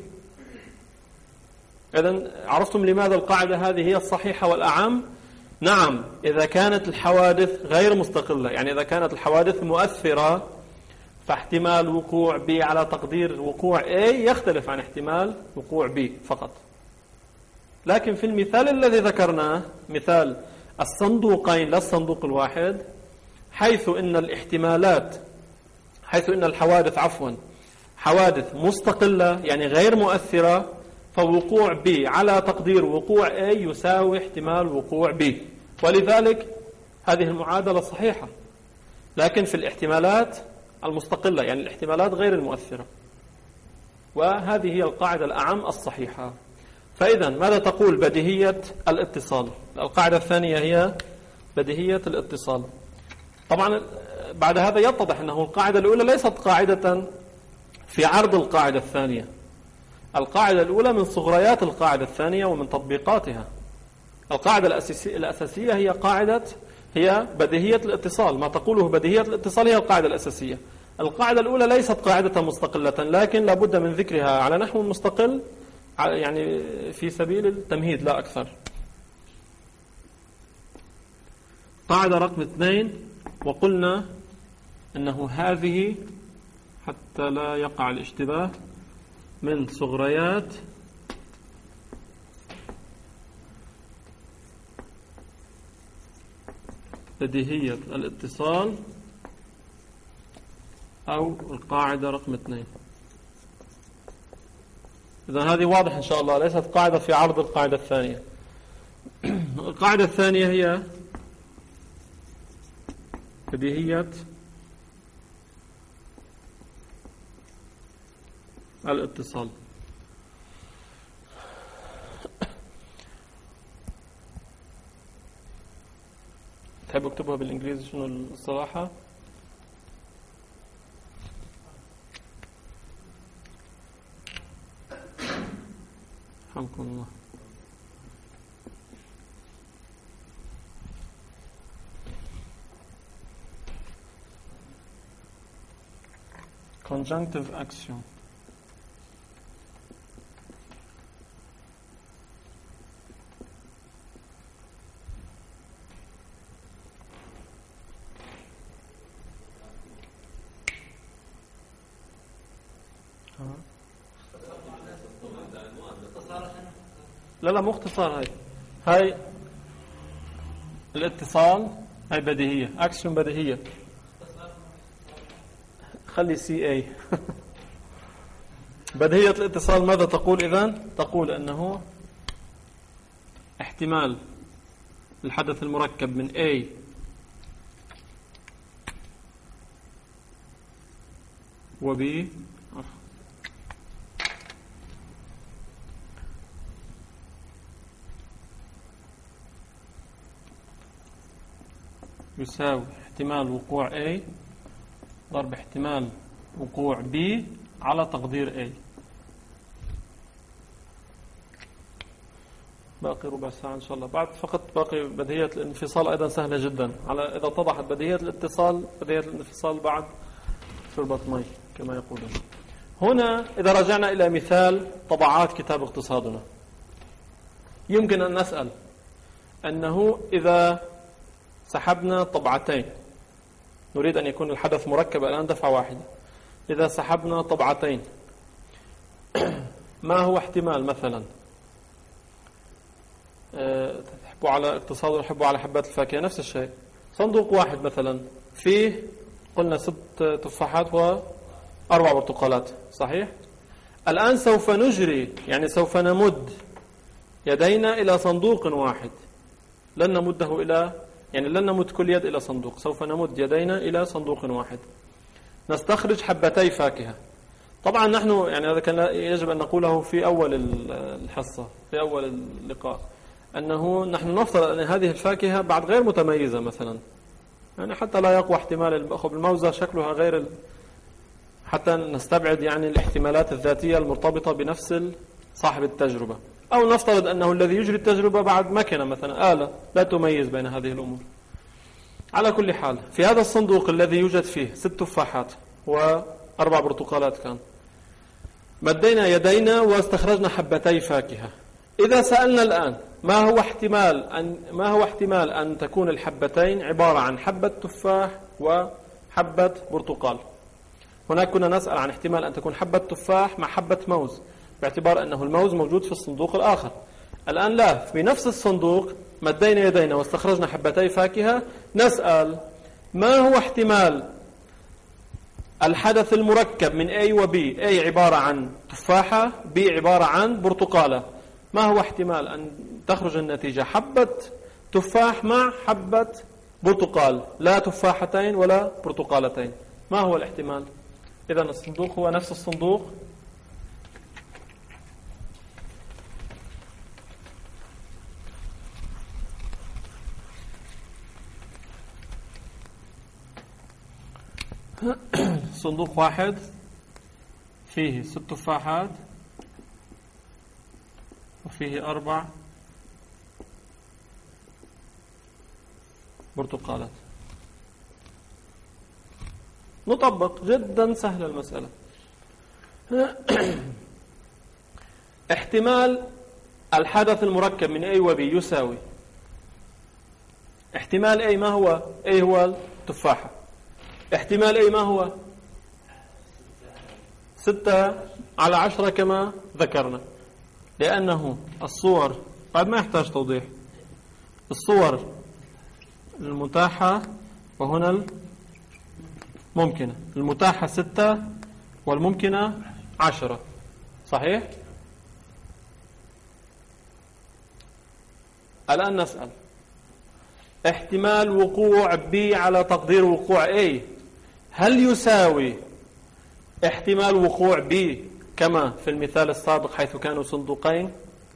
إذن عرفتم لماذا القاعدة هذه هي الصحيحة والأعم؟ نعم، إذا كانت الحوادث غير مستقلة، يعني إذا كانت الحوادث مؤثرة، فاحتمال وقوع B على تقدير وقوع A يختلف عن احتمال وقوع B فقط. لكن في المثال الذي ذكرناه، مثال الصندوقين لا الصندوق الواحد، حيث إن الاحتمالات حيث إن الحوادث عفوا حوادث مستقلة يعني غير مؤثرة، فوقوع B على تقدير وقوع A يساوي احتمال وقوع B، ولذلك هذه المعادلة صحيحة. لكن في الاحتمالات المستقلة يعني الاحتمالات غير المؤثرة، وهذه هي القاعدة الأعم الصحيحة. فإذا ماذا تقول بديهية الاتصال؟ القاعدة الثانية هي بديهية الاتصال. طبعا بعد هذا يتضح أنه القاعدة الأولى ليست قاعدة في عرض القاعدة الثانية. القاعدة الأولى من صغريات القاعدة الثانية ومن تطبيقاتها. القاعدة الأساسية هي قاعدة هي بديهية الاتصال. ما تقوله بديهية الاتصال هي القاعدة الأساسية. القاعدة الأولى ليست قاعدة مستقلة، لكن لابد من ذكرها على نحو مستقل، يعني في سبيل التمهيد لا أكثر. قاعدة رقم اثنين، وقلنا أنه هذه حتى لا يقع الاشتباه من صغريات بديهية الاتصال أو القاعدة رقم اثنين. إذن هذه واضح إن شاء الله، ليست قاعدة في عرض القاعدة الثانية. القاعدة الثانية هي بديهية الاتصال. تحبوا اكتبها بالإنجليزي شنو الصراحة؟ حمكم الله. conjunctive action. لا لا مو اختصار. هاي هاي الاتصال، هاي بديهية، اكشن بديهية. خلي سي اي. بديهية الاتصال ماذا تقول إذن؟ تقول أنه احتمال الحدث المركب من A و B يساوي احتمال وقوع A ضرب احتمال وقوع B على تقدير A. باقي ربع ساعة إن شاء الله. بعد فقط باقي بديهية الانفصال أيضا سهلة جدا. على إذا اتضحت بديهية الاتصال بديهية الانفصال بعد شربة مي كما يقولون. هنا إذا رجعنا إلى مثال طبعات كتاب اقتصادنا، يمكن أن نسأل أنه إذا سحبنا طبعتين، نريد أن يكون الحدث مركب الآن دفعة واحدة، إذا سحبنا طبعتين ما هو احتمال مثلا أه تحبوا على اقتصاد وتحبوا على حبات الفاكهة نفس الشيء، صندوق واحد مثلا فيه قلنا ست تفاحات وأربع برتقالات، صحيح؟ الآن سوف نجري يعني سوف نمد يدينا إلى صندوق واحد، لن نمده إلى يعني لن نمد كل يد إلى صندوق، سوف نمد يدينا إلى صندوق واحد، نستخرج حبتي فاكهة. طبعا نحن يعني هذا كان يجب أن نقوله في أول الحصة في أول اللقاء، أنه نحن نفترض أن هذه الفاكهة بعد غير متميزة مثلا، يعني حتى لا يقوى احتمال بالموزة شكلها غير ال... حتى نستبعد يعني الاحتمالات الذاتية المرتبطة بنفس صاحب التجربة، أو نفترض أنه الذي يجري التجربة بعد مكنة مثلا آلة لا تميز بين هذه الأمور. على كل حال في هذا الصندوق الذي يوجد فيه ست تفاحات وأربع برتقالات كان، مدينا يدينا واستخرجنا حبتي فاكهة. إذا سألنا الآن ما هو احتمال أن ما هو احتمال أن تكون الحبتين عبارة عن حبة تفاح وحبة برتقال، هناك كنا نسأل عن احتمال أن تكون حبة تفاح مع حبة موز باعتبار أنه الموز موجود في الصندوق الآخر. الآن لا، في نفس الصندوق مدينا يدينا واستخرجنا حبتي فاكهة، نسأل ما هو احتمال الحدث المركب من A و B، A عبارة عن تفاحة، B عبارة عن برتقالة، ما هو احتمال أن تخرج النتيجة حبة تفاح مع حبة برتقال، لا تفاحتين ولا برتقالتين، ما هو الاحتمال؟ إذن الصندوق هو نفس الصندوق، صندوق واحد فيه ست تفاحات وفيه أربع برتقالات. نطبق، جدا سهلة المسألة. احتمال الحدث المركب من A و B يساوي احتمال A، ما هو A؟ هو التفاحة. احتمال A ما هو؟ ستة على عشرة كما ذكرنا، لأنه الصور بعد ما يحتاج توضيح، الصور المتاحة وهنا الممكنة، المتاحة ستة والممكنة عشرة، صحيح؟ الآن نسأل احتمال وقوع B على تقدير وقوع A هل يساوي احتمال وقوع B كما في المثال السابق حيث كانوا صندوقين؟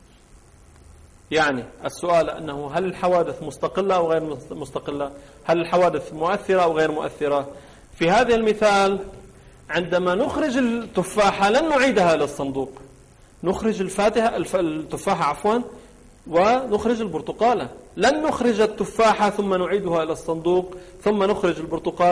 يعني السؤال أنه هل الحوادث مستقلة أو غير مستقلة؟ هل الحوادث مؤثرة أو غير مؤثرة؟ في هذا المثال عندما نخرج التفاحة لن نعيدها للصندوق، نخرج الفاتحة التفاحة عفوا ونخرج البرتقالة، لن نخرج التفاحة ثم نعيدها إلى الصندوق ثم نخرج البرتقالة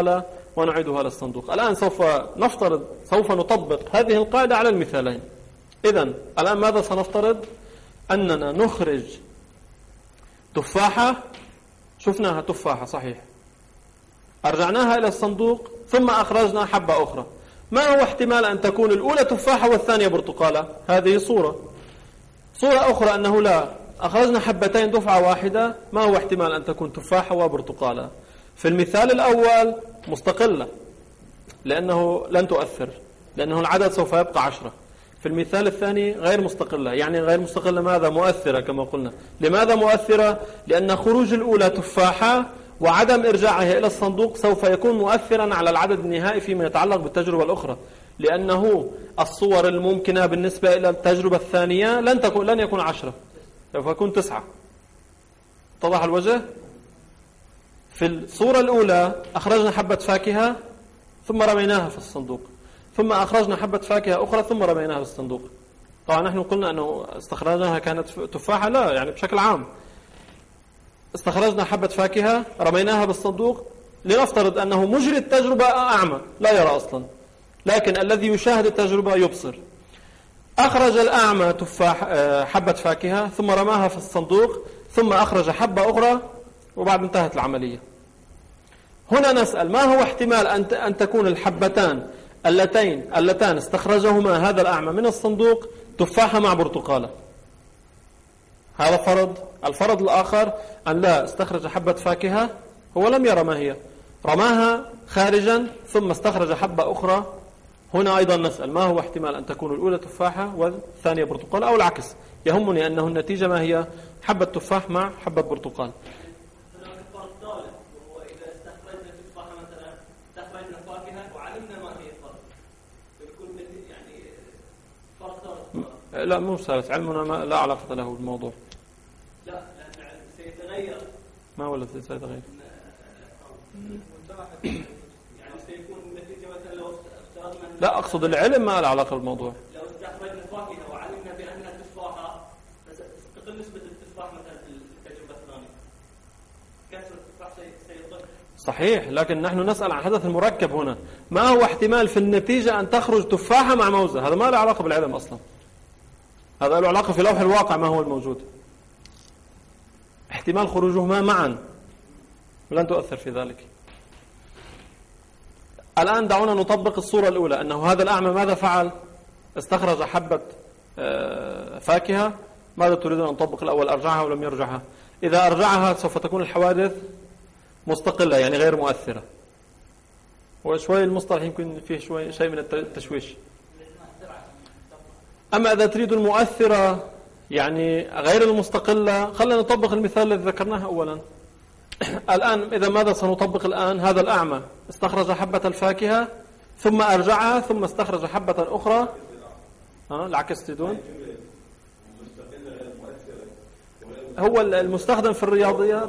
ونعيدها للصندوق. الآن سوف نفترض سوف نطبق هذه القاعدة على المثالين. إذن الآن ماذا سنفترض؟ أننا نخرج تفاحة، شفناها تفاحة صحيح، أرجعناها إلى الصندوق ثم أخرجنا حبة أخرى. ما هو احتمال أن تكون الأولى تفاحة والثانية برتقالة؟ هذه صورة. صورة أخرى أنه لا، أخرجنا حبتين دفعة واحدة، ما هو احتمال أن تكون تفاحة وبرتقالة؟ في المثال الأول مستقلة لأنه لن تؤثر، لأنه العدد سوف يبقى عشرة. في المثال الثاني غير مستقلة، يعني غير مستقلة ماذا؟ مؤثرة كما قلنا. لماذا مؤثرة؟ لأن خروج الأولى تفاحة وعدم إرجاعها إلى الصندوق سوف يكون مؤثرا على العدد النهائي فيما يتعلق بالتجربة الأخرى، لأنه الصور الممكنة بالنسبة إلى التجربة الثانية لن تكون لن يكون عشرة، سوف يكون تسعة. اتضح الوجه؟ في الصورة الأولى أخرجنا حبة فاكهة ثم رميناها في الصندوق، ثم أخرجنا حبة فاكهة أخرى ثم رميناها في الصندوق. طبعا نحن قلنا أنه استخرجناها كانت تفاحة، لا، يعني بشكل عام استخرجنا حبة فاكهة رميناها بالصندوق. لنفترض أنه مجري التجربة أعمى لا يرى أصلا، لكن الذي يشاهد التجربة يبصر. أخرج الأعمى تفاح حبة فاكهة ثم رماها في الصندوق ثم أخرج حبة أخرى وبعد انتهت العملية. هنا نسأل ما هو احتمال أن تكون الحبتان اللتين اللتان استخرجهما هذا الأعمى من الصندوق تفاحة مع برتقالة؟ هذا فرض. الفرض الآخر أن لا، استخرج حبة فاكهة هو لم يرى ما هي، رماها خارجا ثم استخرج حبة أخرى. هنا أيضا نسأل ما هو احتمال أن تكون الأولى تفاحة والثانية برتقال أو العكس. يهمني أنه النتيجة ما هي؟ حبة تفاح مع حبة برتقال. لا مو ثالث، علمنا ما لا علاقة له بالموضوع. لا لأن سيتغير. ما هو الذي سيتغير؟ يعني سيكون النتيجة مثلا لو افترضنا. لا أقصد العلم ما له علاقة بالموضوع. لو استخرجنا فاكهة وعلمنا بأنها تفاحة ستقل نسبة التفاح مثلا في التجربة الثانية. كسر التفاح سيقل. صحيح، لكن نحن نسأل عن حدث المركب هنا. ما هو احتمال في النتيجة أن تخرج تفاحة مع موزة؟ هذا ما له علاقة بالعلم أصلا، هذا له علاقة في لوح الواقع ما هو الموجود. احتمال خروجهما معا لن تؤثر في ذلك. الآن دعونا نطبق الصورة الأولى، أنه هذا الأعمى ماذا فعل؟ استخرج حبة فاكهة. ماذا تريدون أن نطبق الأول؟ أرجعها ولم يرجعها؟ إذا أرجعها سوف تكون الحوادث مستقلة يعني غير مؤثرة. وشوي المصطلح يمكن فيه شوي شيء من التشويش. أما إذا تريد المؤثرة يعني غير المستقلة، خلينا نطبق المثال الذي ذكرناه أولا. الآن إذا ماذا سنطبق الآن؟ هذا الأعمى استخرج حبة الفاكهة ثم أرجعها ثم استخرج حبة أخرى. ها العكس تريدون؟ هو المستخدم في الرياضيات.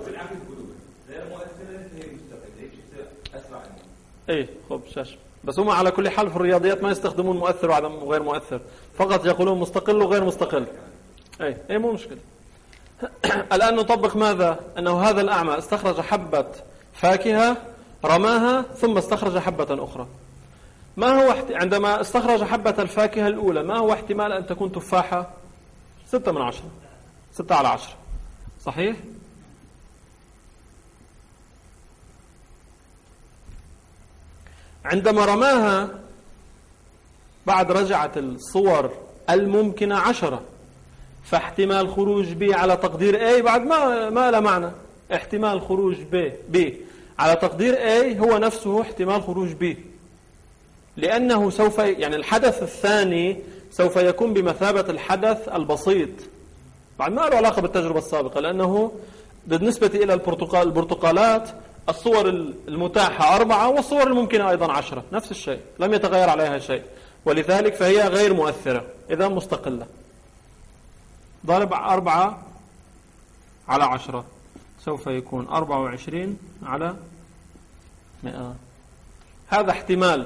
ايه خب شاش، بس هم على كل حال في الرياضيات ما يستخدمون مؤثر وعدم وغير مؤثر، فقط يقولون مستقل وغير مستقل. ايه ايه مو مشكلة. الآن نطبق ماذا؟ أنه هذا الأعمى استخرج حبة فاكهة رماها ثم استخرج حبة أخرى. ما هو احت... عندما استخرج حبة الفاكهة الأولى ما هو احتمال أن تكون تفاحة؟ ستة من عشرة، ستة على عشرة، صحيح؟ عندما رماها بعد رجعت الصور الممكنة عشرة، فاحتمال خروج B على تقدير A بعد ما ما له معنى. احتمال خروج B B على تقدير A هو نفسه احتمال خروج B، لأنه سوف يعني الحدث الثاني سوف يكون بمثابة الحدث البسيط بعد ما له علاقة بالتجربة السابقة، لأنه بالنسبة إلى البرتقال البرتقالات الصور المتاحة أربعة والصور الممكنة أيضا عشرة، نفس الشيء لم يتغير عليها شيء، ولذلك فهي غير مؤثرة إذا مستقلة. ضرب أربعة على عشرة سوف يكون أربعة وعشرين على مئة. هذا احتمال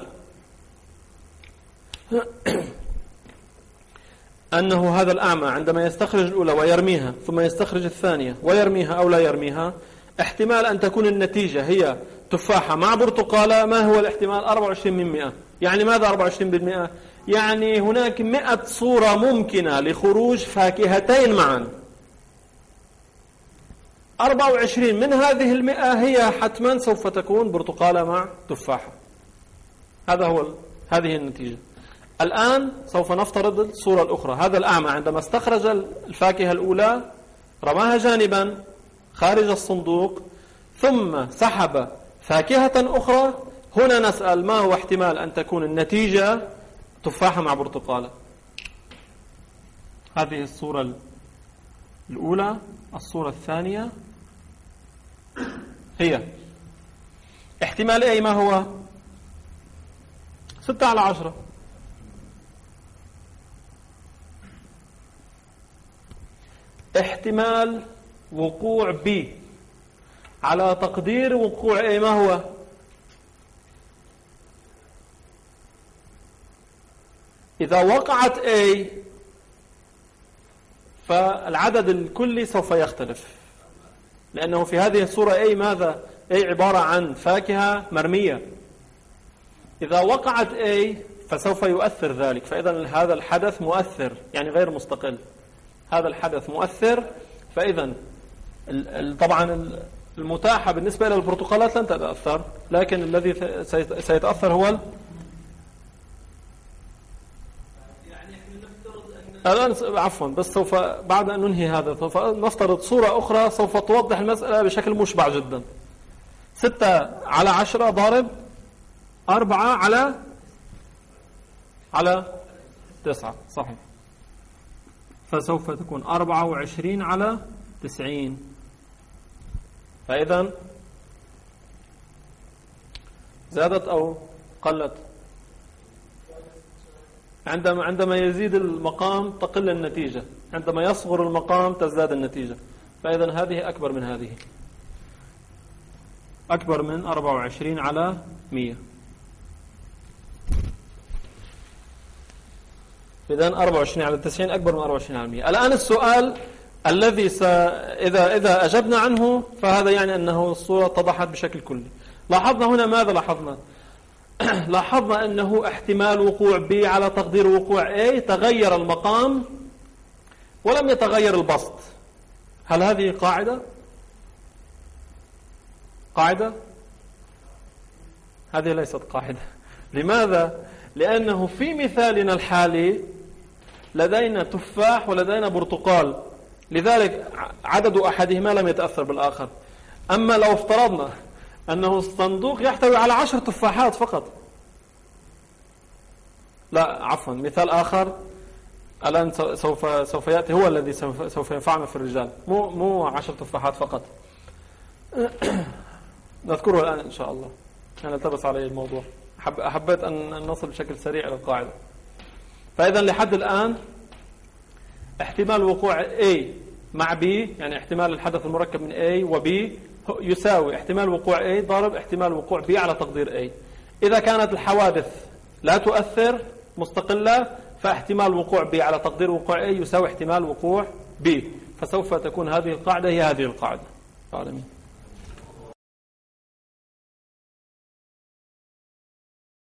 أنه هذا الأعمى عندما يستخرج الأولى ويرميها ثم يستخرج الثانية ويرميها أو لا يرميها، احتمال أن تكون النتيجة هي تفاحة مع برتقالة، ما هو الاحتمال؟ أربعة وعشرين من مئة. يعني ماذا أربعة وعشرين بالمئة؟ يعني هناك مئة صورة ممكنة لخروج فاكهتين معا. أربعة وعشرين من هذه المئة هي حتما سوف تكون برتقالة مع تفاحة. هذا هو هذه النتيجة. الآن سوف نفترض الصورة الأخرى. هذا الأعمى عندما استخرج الفاكهة الأولى رماها جانبا خارج الصندوق، ثم سحب فاكهة أخرى. هنا نسأل ما هو احتمال أن تكون النتيجة تفاحة مع برتقالة. هذه الصورة الأولى. الصورة الثانية هي احتمال أي ما هو؟ ستة على عشرة. احتمال وقوع B على تقدير وقوع A ما هو؟ إذا وقعت A فالعدد الكلي سوف يختلف، لأنه في هذه الصورة A ماذا؟ A عبارة عن فاكهة مرمية. إذا وقعت A فسوف يؤثر ذلك، فإذا هذا الحدث مؤثر يعني غير مستقل. هذا الحدث مؤثر، فإذا طبعا المتاحة بالنسبة إلى البرتقالات لن تتأثر، لكن الذي سيتأثر هو الآن عفوا بس سوف بعد أن ننهي هذا سوف نفترض صورة أخرى سوف توضح المسألة بشكل مشبع جدا. ستة على عشرة ضارب أربعة على على تسعة، صحيح. فسوف تكون أربعة وعشرين على تسعين. فإذا زادت أو قلت؟ عندما عندما يزيد المقام تقل النتيجة، عندما يصغر المقام تزداد النتيجة. فإذا هذه أكبر من هذه، أكبر من أربعة وعشرين على مئة. إذن أربعة وعشرين على تسعين أكبر من أربعة وعشرين على مئة. الآن السؤال الذي س... إذا إذا أجبنا عنه فهذا يعني أنه الصورة اتضحت بشكل كلي. لاحظنا هنا ماذا لاحظنا؟ لاحظنا أنه احتمال وقوع B على تقدير وقوع A، تغير المقام ولم يتغير البسط. هل هذه قاعدة؟ قاعدة؟ هذه ليست قاعدة. لماذا؟ لأنه في مثالنا الحالي لدينا تفاح ولدينا برتقال، لذلك عدد أحدهما لم يتأثر بالآخر. أما لو افترضنا أنه الصندوق يحتوي على عشر تفاحات فقط، لا عفوا مثال آخر الآن سوف سوف يأتي هو الذي سوف ينفعنا في الرجال، مو مو عشر تفاحات فقط. نذكره الآن إن شاء الله. أنا التبس علي الموضوع، حب حبيت أن نصل بشكل سريع إلى القاعدة. فإذا لحد الآن احتمال وقوع A مع B، يعني احتمال الحدث المركب من A و B يساوي احتمال وقوع A ضرب احتمال وقوع B على تقدير A. إذا كانت الحوادث لا تؤثر مستقلة فاحتمال وقوع B على تقدير وقوع A يساوي احتمال وقوع B، فسوف تكون هذه القاعدة هي هذه القاعدة.